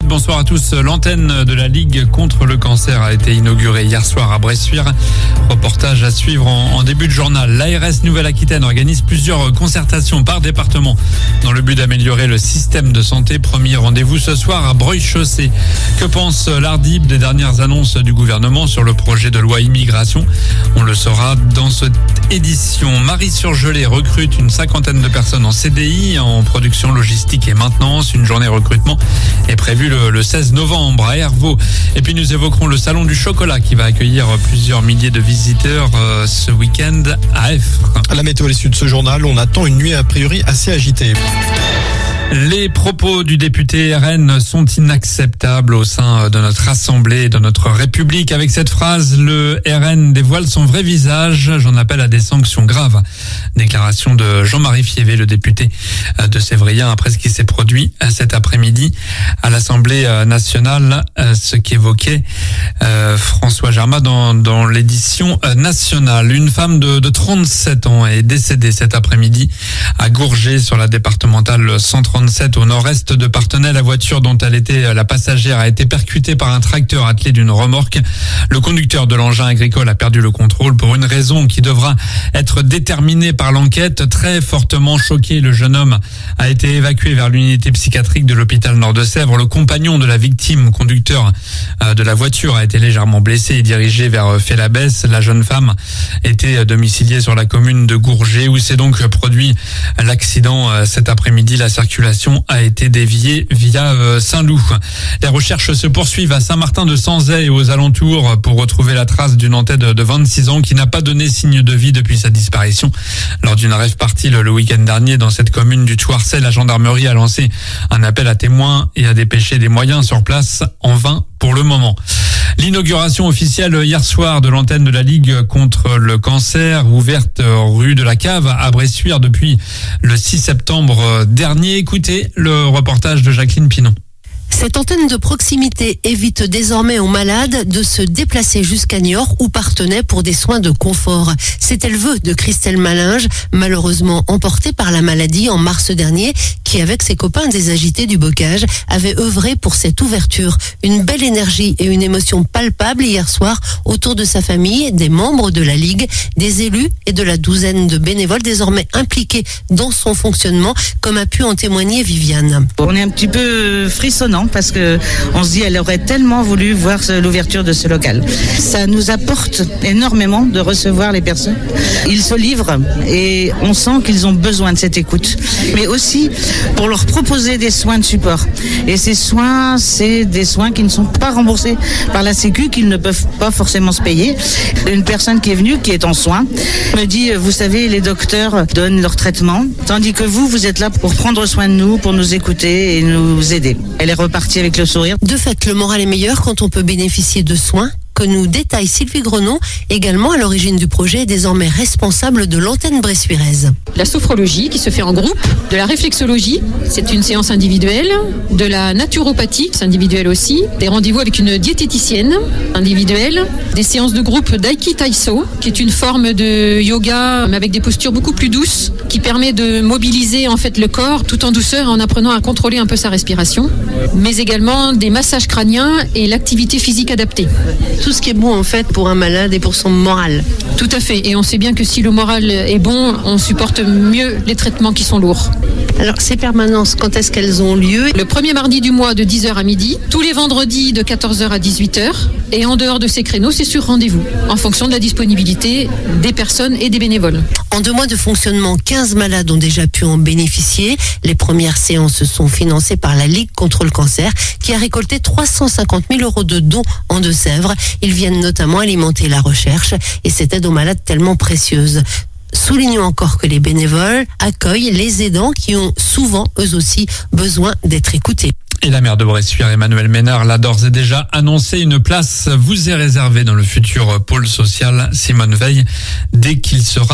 bonsoir à tous. L'antenne de la Ligue contre le cancer a été inaugurée hier soir à Bressuire. Reportage à suivre en début de journal. L'ARS Nouvelle-Aquitaine organise plusieurs concertations par département dans le but d'améliorer le système de santé. Premier rendez-vous ce soir à Breuil-Chaussée. Que pense l'ARDIB des dernières annonces du gouvernement sur le projet de loi immigration? On le saura dans cette édition. Marie Surgelé recrute une 50aine de personnes en CDI, en production logistique et maintenance. Une journée recrutement est prévue le 16 novembre à Hervaux. Et puis nous évoquerons le salon du chocolat qui va accueillir plusieurs milliers de visiteurs ce week-end à Effre. À la météo à l'issue de ce journal, on attend une nuit a priori assez agitée. Les propos du député RN sont inacceptables au sein de notre Assemblée et de notre République. Avec cette phrase, le RN dévoile son vrai visage. J'en appelle à des sanctions graves. Déclaration de Jean-Marie Fievé, le député de Sévrien, après ce qui s'est produit cet après-midi à l'Assemblée nationale, ce qu'évoquait François Germain dans l'édition nationale. Une femme de 37 ans est décédée cet après-midi à Gourget sur la départementale 137 au nord-est de Parthenay. La voiture dont elle était la passagère a été percutée par un tracteur attelé d'une remorque. Le conducteur de l'engin agricole a perdu le contrôle pour une raison qui devra être déterminée par l'enquête. Très fortement choqué, le jeune homme a été évacué vers l'unité psychiatrique de l'hôpital Nord-de-Sèvres. Le compagnon de la victime, conducteur de la voiture, a été légèrement blessé et dirigé vers Félabès. La jeune femme était domiciliée sur la commune de Gourget où s'est donc produit l'accident cet après-midi. La circulation a été déviée via Saint-Loup. Les recherches se poursuivent à Saint-Martin-de-Sanzay et aux alentours pour retrouver la trace d'une Nantais de 26 ans qui n'a pas donné signe de vie depuis sa disparition. Lors d'une rave party le week-end dernier dans cette commune du Thouarcet, la gendarmerie a lancé un appel à témoins et a dépêché des moyens sur place, en vain pour le moment. L'inauguration officielle hier soir de l'antenne de la Ligue contre le cancer, ouverte rue de la Cave à Bressuire depuis le 6 septembre dernier. Écoutez le reportage de Jacqueline Pinon. Cette antenne de proximité évite désormais aux malades de se déplacer jusqu'à Niort ou Parthenay pour des soins de confort. C'était le vœu de Christelle Malinge, malheureusement emportée par la maladie en mars dernier, qui avec ses copains des agités du bocage avait œuvré pour cette ouverture. Une belle énergie et une émotion palpable hier soir autour de sa famille, des membres de la Ligue, des élus et de la douzaine de bénévoles désormais impliqués dans son fonctionnement, comme a pu en témoigner Viviane. On est un petit peu frissonnant parce que on se dit elle aurait tellement voulu voir l'ouverture de ce local. Ça nous apporte énormément de recevoir les personnes. Ils se livrent et on sent qu'ils ont besoin de cette écoute. Mais aussi pour leur proposer des soins de support. Et ces soins, c'est des soins qui ne sont pas remboursés par la Sécu, qu'ils ne peuvent pas forcément se payer. Une personne qui est venue, qui est en soins, me dit, vous savez, les docteurs donnent leur traitement, tandis que vous êtes là pour prendre soin de nous, pour nous écouter et nous aider. Elle est repartie avec le sourire. De fait, le moral est meilleur quand on peut bénéficier de soins, que nous détaille Sylvie Grenon, également à l'origine du projet et désormais responsable de l'antenne bressuiraise. La sophrologie qui se fait en groupe, de la réflexologie, c'est une séance individuelle, de la naturopathie, c'est individuel aussi, des rendez-vous avec une diététicienne individuelle, des séances de groupe d'Aiki Taiso, qui est une forme de yoga mais avec des postures beaucoup plus douces, qui permet de mobiliser en fait le corps tout en douceur en apprenant à contrôler un peu sa respiration, mais également des massages crâniens et l'activité physique adaptée. Tout ce qui est bon en fait pour un malade et pour son moral. Tout à fait, et on sait bien que si le moral est bon, on supporte mieux les traitements qui sont lourds. Alors ces permanences, quand est-ce qu'elles ont lieu? Le premier mardi du mois de 10h à midi, tous les vendredis de 14h à 18h, et en dehors de ces créneaux, c'est sur rendez-vous, en fonction de la disponibilité des personnes et des bénévoles. En 2 mois de fonctionnement, 15 malades ont déjà pu en bénéficier. Les premières séances sont financées par la Ligue contre le cancer, qui a récolté 350 000 € de dons en Deux-Sèvres. Ils viennent notamment alimenter la recherche et cette aide aux malades tellement précieuse. Soulignons encore que les bénévoles accueillent les aidants qui ont souvent, eux aussi, besoin d'être écoutés. Et la maire de Bressuire, Emmanuel Ménard, l'a d'ores et déjà annoncé. Une place vous est réservée dans le futur pôle social Simone Veil dès qu'il sera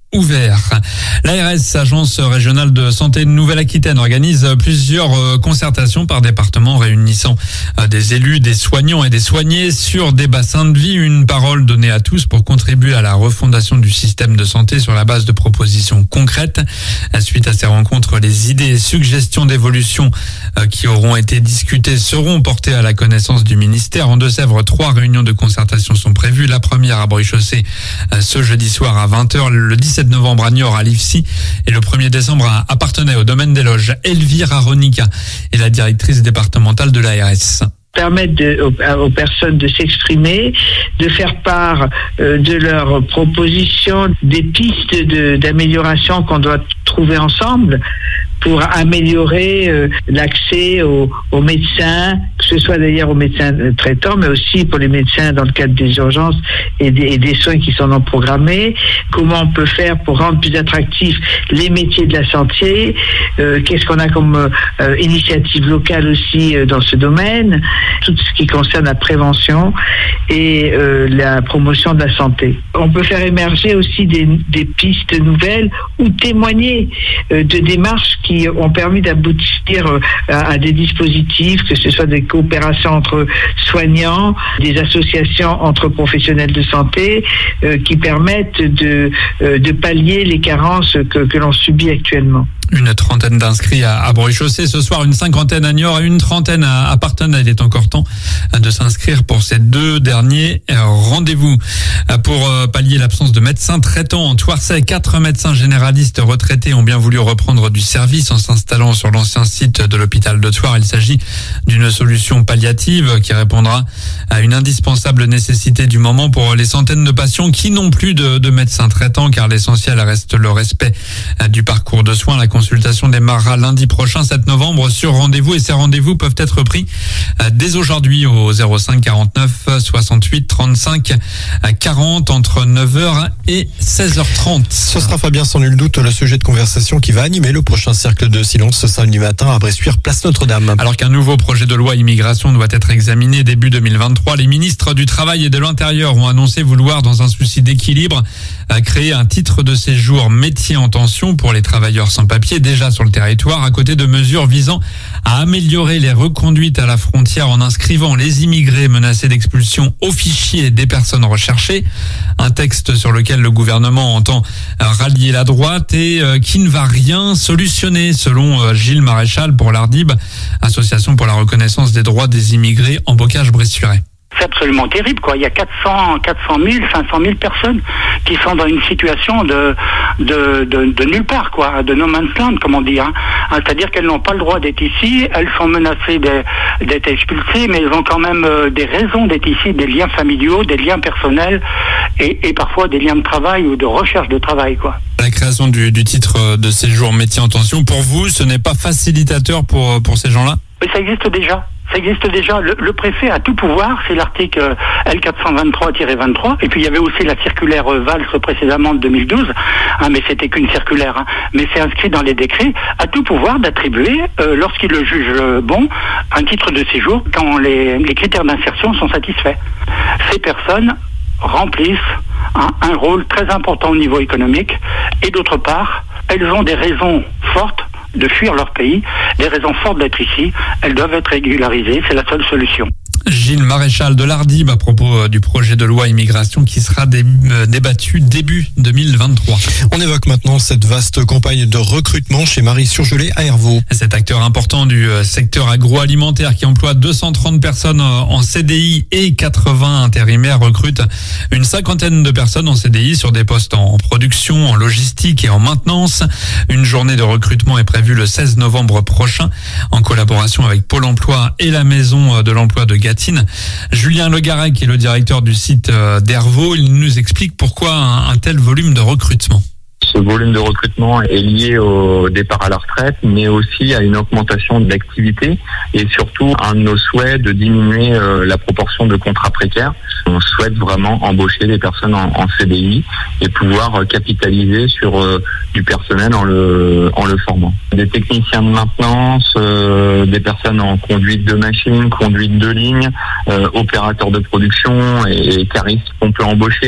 ouvert. L'ARS, Agence régionale de santé de Nouvelle-Aquitaine, organise plusieurs concertations par département réunissant des élus, des soignants et des soignés sur des bassins de vie. Une parole donnée à tous pour contribuer à la refondation du système de santé sur la base de propositions concrètes. Suite à ces rencontres, les idées et suggestions d'évolution qui auront été discutées seront portées à la connaissance du ministère. En Deux-Sèvres, 3 réunions de concertation sont prévues. La première à Brie-Chaussée ce jeudi soir à 20h, le 17 novembre à Niort à l'IFSI et le 1er décembre à Parthenay au domaine des loges. Elvira Ronica est la directrice départementale de l'ARS. Permettre aux personnes de s'exprimer, de faire part de leurs propositions, des pistes d'amélioration qu'on doit trouver ensemble pour améliorer l'accès aux médecins, que ce soit d'ailleurs aux médecins traitants, mais aussi pour les médecins dans le cadre des urgences et des soins qui sont non programmés. Comment on peut faire pour rendre plus attractifs les métiers de la santé? Qu'est-ce qu'on a comme initiative locale aussi dans ce domaine? Tout ce qui concerne la prévention et la promotion de la santé. On peut faire émerger aussi des pistes nouvelles ou témoigner de démarches qui ont permis d'aboutir à des dispositifs, que ce soit des coopérations entre soignants, des associations entre professionnels de santé, qui permettent de pallier les carences que l'on subit actuellement. Une 30aine d'inscrits à Brie-Chaussée ce soir, une 50aine à Niort et une 30aine à Parthenay. Il est encore temps de s'inscrire pour ces 2 derniers rendez-vous. Pour pallier l'absence de médecins traitants en Thouarçay, 4 médecins généralistes retraités ont bien voulu reprendre du service en s'installant sur l'ancien site de l'hôpital de Thouars. Il s'agit d'une solution palliative qui répondra à une indispensable nécessité du moment pour les centaines de patients qui n'ont plus de médecins traitants, car l'essentiel reste le respect du parcours de soins. La consultation démarrera lundi prochain, 7 novembre, sur rendez-vous, et ces rendez-vous peuvent être pris dès aujourd'hui au 05 49 68 35 40 entre 9h et 16h30. Ce sera, Fabien, sans nul doute le sujet de conversation qui va animer le prochain cercle de silence ce samedi matin à Bressuire, place Notre-Dame. Alors qu'un nouveau projet de loi immigration doit être examiné début 2023, les ministres du Travail et de l'Intérieur ont annoncé vouloir, dans un souci d'équilibre, créer un titre de séjour métier en tension pour les travailleurs sans papier déjà sur le territoire, à côté de mesures visant à améliorer les reconduites à la frontière en inscrivant les immigrés menacés d'expulsion au fichier des personnes recherchées. Un texte sur lequel le gouvernement entend rallier la droite et qui ne va rien solutionner, selon Gilles Maréchal pour l'Ardib, association pour la reconnaissance des droits des immigrés en Bocage-Bressuire. C'est absolument terrible, quoi. Il y a 400 000, 500 000 personnes qui sont dans une situation de nulle part, quoi, de no man's land, comme on dit, hein. C'est-à-dire qu'elles n'ont pas le droit d'être ici, elles sont menacées d'être expulsées, mais elles ont quand même des raisons d'être ici, des liens familiaux, des liens personnels et parfois des liens de travail ou de recherche de travail, quoi. La création du titre de séjour métier en tension, pour vous, ce n'est pas facilitateur pour ces gens-là? Mais ça existe déjà. Ça existe déjà. Le préfet a tout pouvoir, c'est l'article L423-23. Et puis il y avait aussi la circulaire Valls précédemment de 2012, mais c'était qu'une circulaire. Mais c'est inscrit dans les décrets, a tout pouvoir d'attribuer, lorsqu'il le juge bon, un titre de séjour quand les critères d'insertion sont satisfaits. Ces personnes remplissent un rôle très important au niveau économique, et d'autre part, elles ont des raisons fortes de fuir leur pays, des raisons fortes d'être ici, elles doivent être régularisées, c'est la seule solution. Gilles Maréchal de l'Ardib à propos du projet de loi immigration qui sera débattu début 2023. On évoque maintenant cette vaste campagne de recrutement chez Marie Surgelé à Hervaux. Cet acteur important du secteur agroalimentaire qui emploie 230 personnes en CDI et 80 intérimaires recrute une 50aine de personnes en CDI sur des postes en production, en logistique et en maintenance. Une journée de recrutement est prévue le 16 novembre prochain en collaboration avec Pôle emploi et la Maison de l'emploi de Gatineau. Julien Legarec, qui est le directeur du site d'Hervaux, il nous explique pourquoi un tel volume de recrutement. Ce volume de recrutement est lié au départ à la retraite, mais aussi à une augmentation d'activité et surtout un de nos souhaits de diminuer la proportion de contrats précaires. On souhaite vraiment embaucher des personnes en CDI et pouvoir capitaliser sur du personnel en le formant. Des techniciens de maintenance, des personnes en conduite de machine, conduite de ligne, opérateurs de production et caristes qu'on peut embaucher.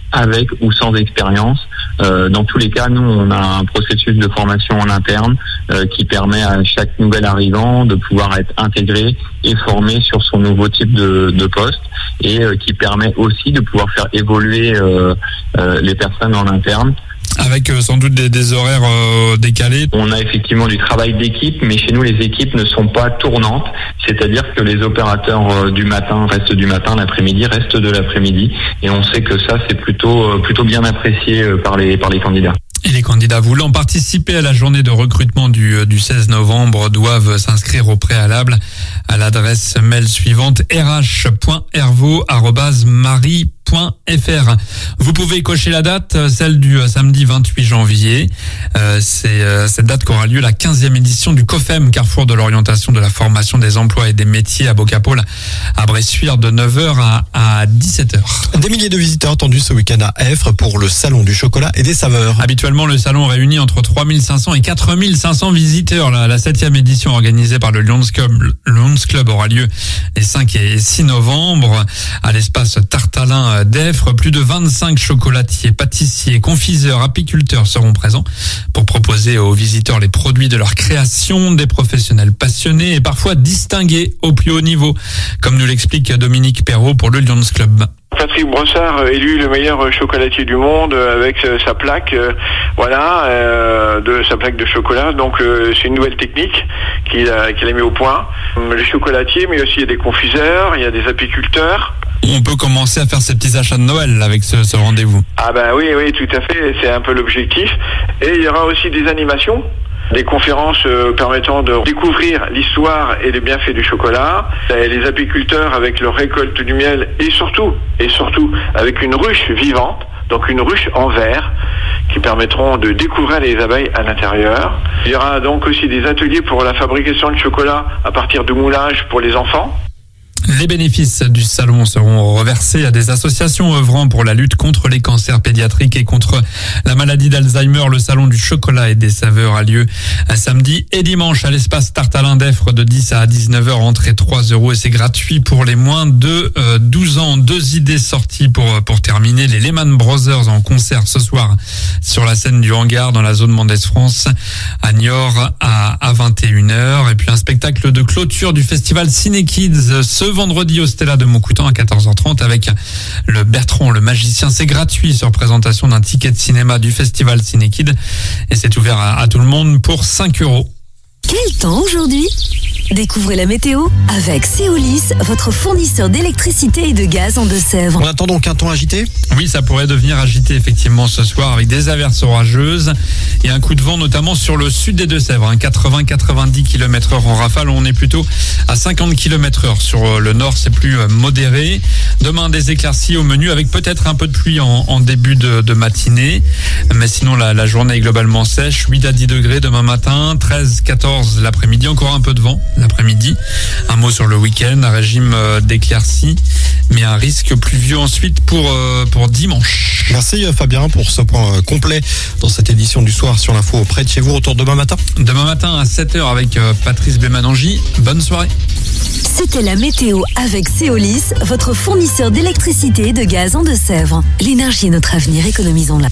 avec ou sans expérience. Dans tous les cas, nous, on a un processus de formation en interne qui permet à chaque nouvel arrivant de pouvoir être intégré et formé sur son nouveau type de poste, et qui permet aussi de pouvoir faire évoluer les personnes en interne. Avec sans doute des horaires décalés. On a effectivement du travail d'équipe, mais chez nous, les équipes ne sont pas tournantes. C'est-à-dire que les opérateurs du matin restent du matin, l'après-midi restent de l'après-midi. Et on sait que ça, c'est plutôt bien apprécié par les candidats. Et les candidats voulant participer à la journée de recrutement du 16 novembre doivent s'inscrire au préalable à l'adresse mail suivante rh.hervaux@mari.fr. Vous pouvez cocher la date, celle du samedi 28 janvier. C'est cette date qu'aura lieu la 15e édition du COFEM, Carrefour de l'orientation, de la formation, des emplois et des métiers à Bocapole, à Bressuire, de 9h à 17h. Des milliers de visiteurs attendus ce week-end à Effres pour le salon du chocolat et des saveurs. Habituellement, le salon réunit entre 3500 et 4500 visiteurs. La 7e édition organisée par le Lions Club aura lieu les 5 et 6 novembre à l'espace Tartalin d'Effres. Plus de 25 chocolatiers, pâtissiers, confiseurs, apiculteurs seront présents pour proposer aux visiteurs les produits de leur création, des professionnels passionnés et parfois distingués au plus haut niveau, comme nous l'explique Dominique Perrault pour le Lions Club. Patrick Brossard élu le meilleur chocolatier du monde avec sa plaque, de sa plaque de chocolat. Donc c'est une nouvelle technique qu'il a mis au point. Les chocolatiers, mais aussi il y a des confiseurs, il y a des apiculteurs. On peut commencer à faire ses petits achats de Noël avec ce rendez-vous. Ah ben oui, tout à fait, c'est un peu l'objectif. Et il y aura aussi des animations, des conférences permettant de découvrir l'histoire et les bienfaits du chocolat, et les apiculteurs avec leur récolte du miel et surtout avec une ruche vivante, donc une ruche en verre, qui permettront de découvrir les abeilles à l'intérieur. Il y aura donc aussi des ateliers pour la fabrication de chocolat à partir de moulage pour les enfants. Les bénéfices du salon seront reversés à des associations œuvrant pour la lutte contre les cancers pédiatriques et contre la maladie d'Alzheimer. Le salon du chocolat et des saveurs a lieu samedi et dimanche à l'espace Tartalin d'Effres de 10 à 19h. Entrée 3 € et c'est gratuit pour les moins de 12 ans. 2 idées sorties pour terminer. Les Lehman Brothers en concert ce soir sur la scène du Hangar dans la zone Mendès France à Niort à 21h. Et puis un spectacle de clôture du festival Ciné Kids ce vendredi au Stella de Montcoutan à 14h30 avec le Bertrand le magicien. C'est gratuit sur présentation d'un ticket de cinéma du festival Ciné Kids et c'est ouvert à tout le monde pour 5 €. Quel temps aujourd'hui ? Découvrez la météo avec Seolis, votre fournisseur d'électricité et de gaz en Deux-Sèvres. On attend donc un temps agité ? Oui, ça pourrait devenir agité effectivement ce soir avec des averses orageuses et un coup de vent notamment sur le sud des Deux-Sèvres. 80-90 km/h en rafale. On est plutôt à 50 km/h. Sur le nord, c'est plus modéré. Demain, des éclaircies au menu avec peut-être un peu de pluie en début de matinée. Mais sinon, la journée est globalement sèche. 8 à 10 degrés demain matin, 13-14 l'après-midi. Encore un peu de vent l'après-midi. Un mot sur le week-end, un régime d'éclaircies, mais un risque pluvieux ensuite pour dimanche. Merci Fabien pour ce point complet dans cette édition du soir sur l'info près de chez vous. Retour demain matin. Demain matin à 7h avec Patrice Bémanangi. Bonne soirée. C'était la météo avec Seolis, votre fournisseur d'électricité et de gaz en Deux-Sèvres. L'énergie est notre avenir, économisons-la.